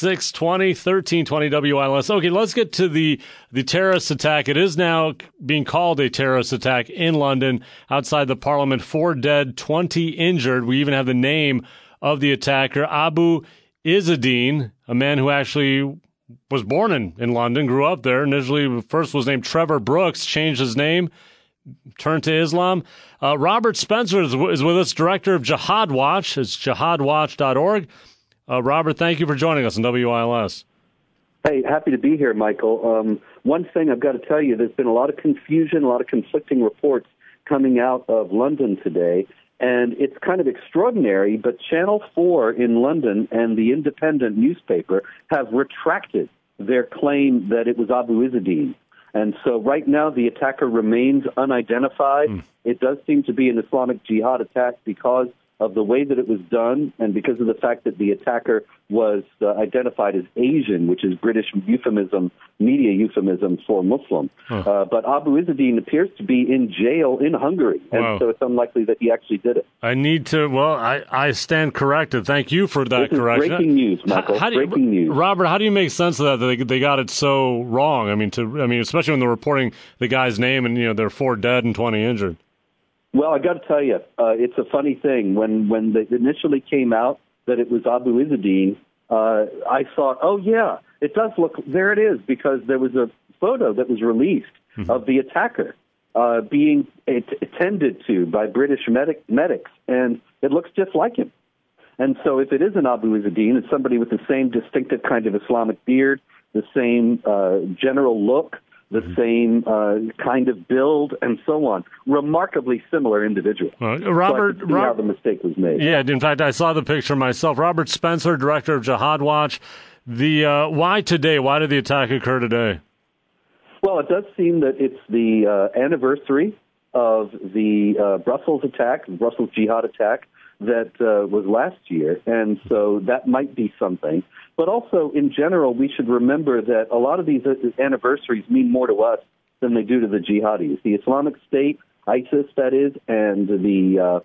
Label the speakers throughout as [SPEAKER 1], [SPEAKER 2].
[SPEAKER 1] 620, 1320 WILS. Okay, let's get to the terrorist attack. It is now being called a terrorist attack in London outside the Parliament. 4 dead, 20 injured. We even have the name of the attacker, Abu Izzadeen, a man who actually was born in London, grew up there. Initially, first was named Trevor Brooks, changed his name, turned to Islam. Robert Spencer is with us, director of Jihad Watch. It's jihadwatch.org. Robert, thank you for joining us on WILS.
[SPEAKER 2] Hey, happy to be here, Michael. One thing I've got to tell you, there's been a lot of confusion, a lot of conflicting reports coming out of London today, and it's kind of extraordinary, but Channel 4 in London and the Independent newspaper have retracted their claim that it was Abu Izzadeen. And so right now the attacker remains unidentified. It does seem to be an Islamic Jihad attack because of the way that it was done and because of the fact that the attacker was identified as Asian, which is British euphemism, media euphemism for Muslim. But Abu Izzadeen appears to be in jail in Hungary, and so it's unlikely that he actually did it.
[SPEAKER 1] I stand corrected. Thank you for that correction.
[SPEAKER 2] Breaking news, Michael. Breaking news.
[SPEAKER 1] Robert, how do you make sense of that they got it so wrong? I mean, especially when they're reporting the guy's name and, there are 4 dead and 20 injured.
[SPEAKER 2] Well, I got to tell you, it's a funny thing. When they initially came out that it was Abu Izzadeen, I thought, oh, yeah, it does look, there it is, because there was a photo that was released of the attacker being attended to by British medics, and it looks just like him. And so if it is an Abu Izzadeen, it's somebody with the same distinctive kind of Islamic beard, the same general look, the same kind of build, and so on. Remarkably similar individual.
[SPEAKER 1] Robert,
[SPEAKER 2] so how the mistake was made.
[SPEAKER 1] Yeah, in fact, I saw the picture myself. Robert Spencer, director of Jihad Watch. Why today? Why did the attack occur today?
[SPEAKER 2] Well, it does seem that it's the anniversary of the Brussels attack, the Brussels Jihad attack, that was last year, and so that might be something. But also, in general, we should remember that a lot of these anniversaries mean more to us than they do to the jihadis. The Islamic State, ISIS, that is, and the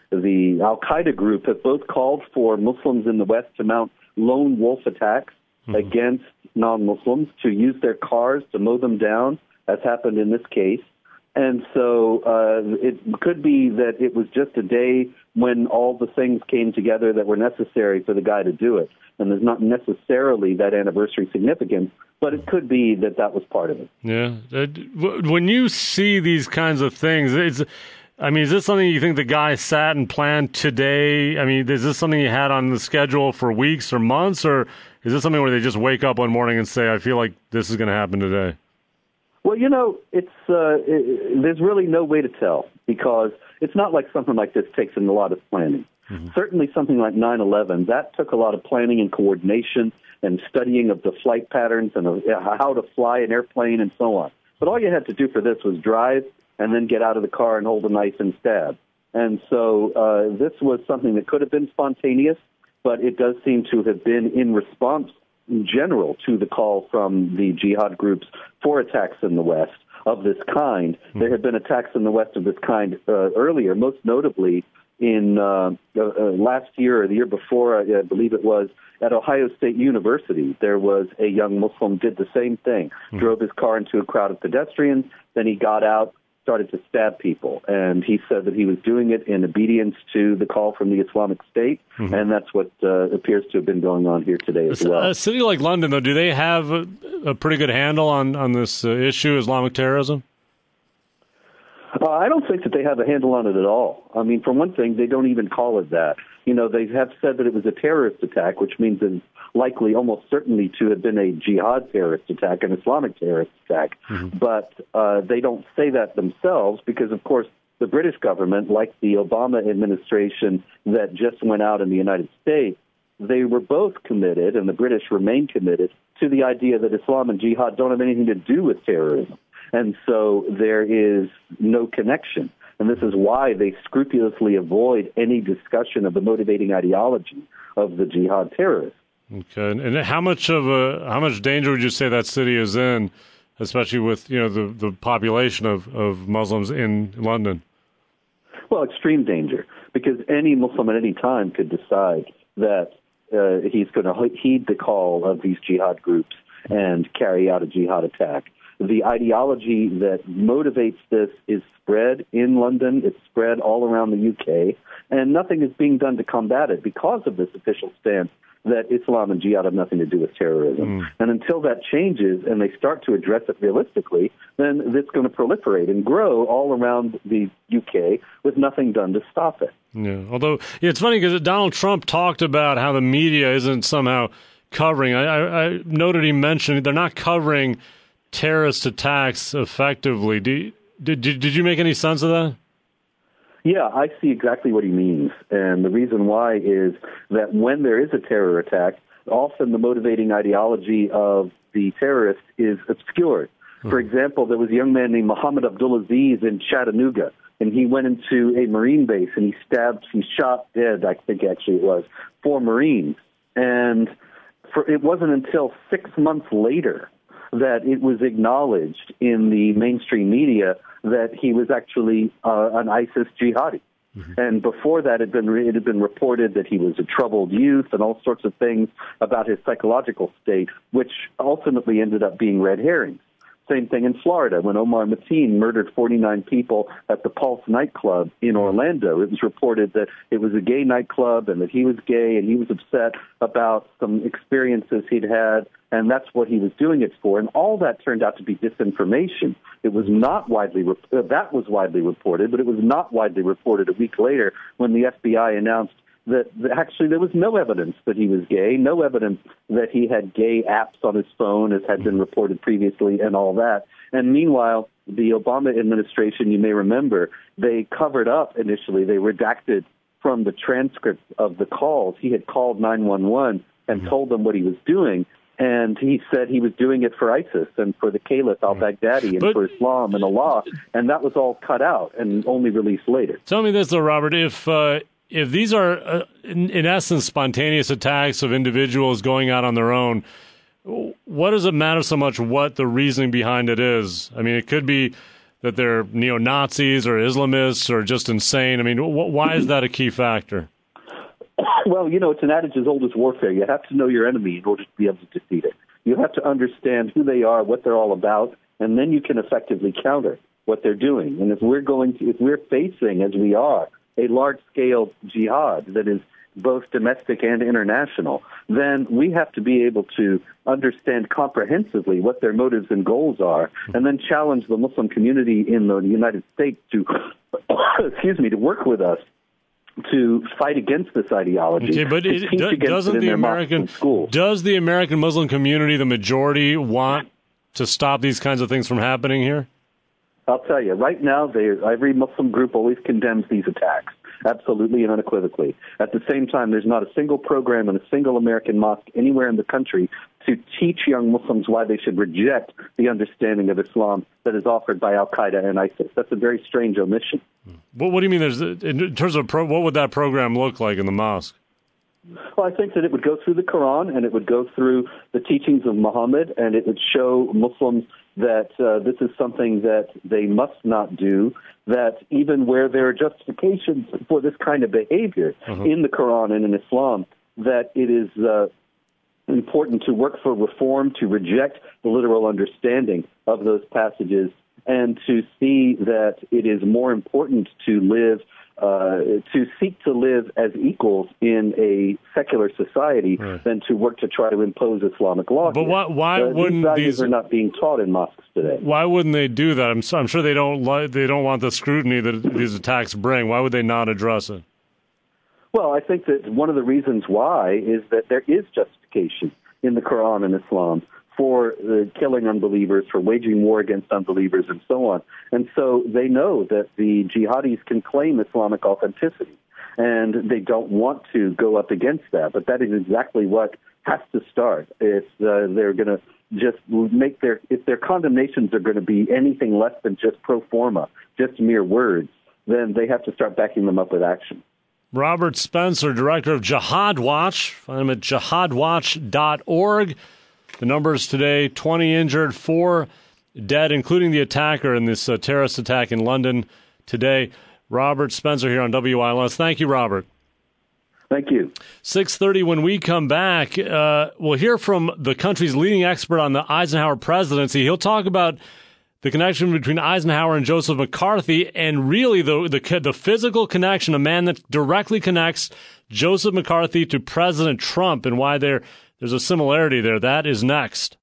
[SPEAKER 2] Al-Qaeda group have both called for Muslims in the West to mount lone wolf attacks against non-Muslims, to use their cars to mow them down, as happened in this case. And so it could be that it was just a day when all the things came together that were necessary for the guy to do it. And there's not necessarily that anniversary significance, but it could be that that was part of it.
[SPEAKER 1] Yeah. When you see these kinds of things, is this something you think the guy sat and planned today? I mean, is this something he had on the schedule for weeks or months, or is this something where they just wake up one morning and say, I feel like this is going to happen today?
[SPEAKER 2] Well, it's there's really no way to tell, because it's not like something like this takes in a lot of planning. Certainly something like 9/11, that took a lot of planning and coordination and studying of the flight patterns and how to fly an airplane and so on. But all you had to do for this was drive and then get out of the car and hold a knife and stab. And so this was something that could have been spontaneous, but it does seem to have been in response in general to the call from the jihad groups for attacks in the West of this kind. There had been attacks in the West of this kind earlier, most notably in last year or the year before, I believe it was, at Ohio State University. There was a young Muslim did the same thing, drove his car into a crowd of pedestrians, then he got out, started to stab people. And he said that he was doing it in obedience to the call from the Islamic State, and that's what appears to have been going on here today as well.
[SPEAKER 1] A city like London, though, do they have a pretty good handle on this issue, Islamic terrorism?
[SPEAKER 2] I don't think that they have a handle on it at all. I mean, for one thing, they don't even call it that. They have said that it was a terrorist attack, which means it's likely, almost certainly, to have been a jihad terrorist attack, an Islamic terrorist attack. But they don't say that themselves because, of course, the British government, like the Obama administration that just went out in the United States, they were both committed, and the British remain committed, to the idea that Islam and jihad don't have anything to do with terrorism. And so there is no connection. And this is why they scrupulously avoid any discussion of the motivating ideology of the jihad terrorists.
[SPEAKER 1] Okay. And how much danger would you say that city is in, especially with the population of Muslims in London? Well,
[SPEAKER 2] extreme danger, because any Muslim at any time could decide that he's going to heed the call of these jihad groups and carry out a jihad attack. The ideology that motivates this is spread in London. It's spread all around the UK, and nothing is being done to combat it because of this official stance that Islam and jihad have nothing to do with terrorism. And until that changes and they start to address it realistically, then it's going to proliferate and grow all around the UK with nothing done to stop it.
[SPEAKER 1] Yeah, although it's funny because Donald Trump talked about how the media isn't somehow covering. I noted he mentioned they're not covering terrorist attacks effectively. Did you make any sense of that?
[SPEAKER 2] Yeah, I see exactly what he means. And the reason why is that when there is a terror attack, often the motivating ideology of the terrorist is obscured. For example, there was a young man named Muhammad Abdulaziz in Chattanooga, and he went into a Marine base and he shot dead, I think actually it was, 4 Marines. And it wasn't until 6 months later that it was acknowledged in the mainstream media that he was actually an ISIS jihadi. And before that, it had been reported that he was a troubled youth and all sorts of things about his psychological state, which ultimately ended up being red herrings. Same thing in Florida when Omar Mateen murdered 49 people at the Pulse nightclub in Orlando. It was reported that it was a gay nightclub and that he was gay and he was upset about some experiences he'd had, and that's what he was doing it for. And all that turned out to be disinformation. It was not that was widely reported, but it was not widely reported a week later when the FBI announced that actually there was no evidence that he was gay, no evidence that he had gay apps on his phone, as had been reported previously, and all that. And meanwhile, the Obama administration, you may remember, they covered up initially, they redacted from the transcripts of the calls. He had called 911 and told them what he was doing. And he said he was doing it for ISIS and for the Caliph al-Baghdadi and for Islam and Allah, and that was all cut out and only released later.
[SPEAKER 1] Tell me this, though, Robert, if these are, in essence, spontaneous attacks of individuals going out on their own, what does it matter so much what the reasoning behind it is? I mean, it could be that they're neo-Nazis or Islamists or just insane. I mean, why is that a key factor?
[SPEAKER 2] Well, it's an adage as old as warfare. You have to know your enemy in order to be able to defeat it. You have to understand who they are, what they're all about, and then you can effectively counter what they're doing. And if we're facing, as we are, a large-scale jihad that is both domestic and international, then we have to be able to understand comprehensively what their motives and goals are, and then challenge the Muslim community in the United States to, to work with us to fight against this ideology.
[SPEAKER 1] Okay, but does the American Muslim community, the majority, want to stop these kinds of things from happening here?
[SPEAKER 2] I'll tell you, right now, every Muslim group always condemns these attacks, absolutely and unequivocally. At the same time, there's not a single program in a single American mosque anywhere in the country to teach young Muslims why they should reject the understanding of Islam that is offered by Al-Qaeda and ISIS. That's a very strange omission.
[SPEAKER 1] What do you mean? In terms of what would that program look like in the mosque?
[SPEAKER 2] Well, I think that it would go through the Quran and it would go through the teachings of Muhammad, and it would show Muslims that this is something that they must not do, that even where there are justifications for this kind of behavior in the Quran and in Islam, that it is important to work for reform, to reject the literal understanding of those passages, and to see that it is more important to live, to seek to live as equals in a secular society than to work to try to impose Islamic law.
[SPEAKER 1] But why wouldn't
[SPEAKER 2] these values are not being taught in mosques today?
[SPEAKER 1] Why wouldn't they do that? I'm sure they don't want the scrutiny that these attacks bring. Why would they not address it?
[SPEAKER 2] Well, I think that one of the reasons why is that there is justification in the Quran and Islam for killing unbelievers, for waging war against unbelievers, and so on. And so they know that the jihadis can claim Islamic authenticity, and they don't want to go up against that. But that is exactly what has to start if they're going to just if their condemnations are going to be anything less than just pro forma, just mere words, then they have to start backing them up with action.
[SPEAKER 1] Robert Spencer, director of Jihad Watch. Find him at jihadwatch.org. The numbers today, 20 injured, 4 dead, including the attacker in this terrorist attack in London today. Robert Spencer here on WILS. Thank you, Robert.
[SPEAKER 2] Thank you.
[SPEAKER 1] 6:30 when we come back, we'll hear from the country's leading expert on the Eisenhower presidency. He'll talk about the connection between Eisenhower and Joseph McCarthy, and really the physical connection, a man that directly connects Joseph McCarthy to President Trump, and why there's a similarity there. That is next.